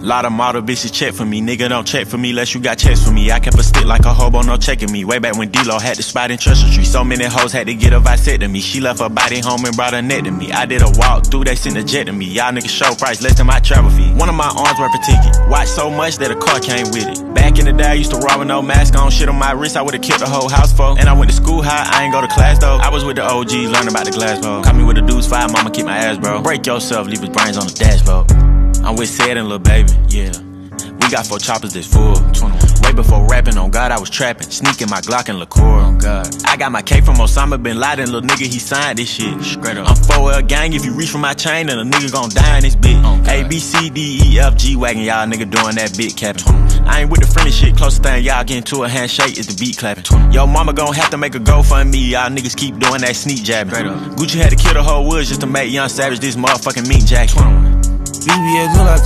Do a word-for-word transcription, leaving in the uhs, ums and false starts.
Lot of model bitches check for me, nigga don't check for me unless you got checks for me. I kept a stick like a hobo, no checking me. Way back when D-Lo had the spot in Treasure Tree. So many hoes had to get a vasectomy. She left her body home and brought her neck to me. I did a walk through, they sent a jet to me. Y'all niggas show price less than my travel fee. One of my arms worth a ticket. Watch so much that a car came with it. Back in the day I used to rob with no mask on. Shit on my wrist I would've killed the whole house for. And I went to school high, I ain't go to class though. I was with the O Gs, learning about the glass bro. Caught me with a dude's fire, mama keep my ass bro. Break yourself, leave his brains on the dashboard. I'm with Sid and Lil Baby, yeah. We got four choppers that's full. Way before rapping, on God I was trapping. Sneaking my Glock and liqueur, on God. I got my cake from Osama Bin Laden, little nigga he signed this shit. Straight up. I'm four L gang, if you reach for my chain, then a nigga gon' die in this bitch. A, B, C, D, E, F, G wagon, y'all nigga doing that big capping. I ain't with the friendly shit, closest thing y'all getting to a handshake is the beat clapping. Yo mama gon' have to make a GoFundMe, y'all niggas keep doing that sneak jabbing. Gucci had to kill the whole woods just to make Young Savage this motherfucking meat jacket. B B S look like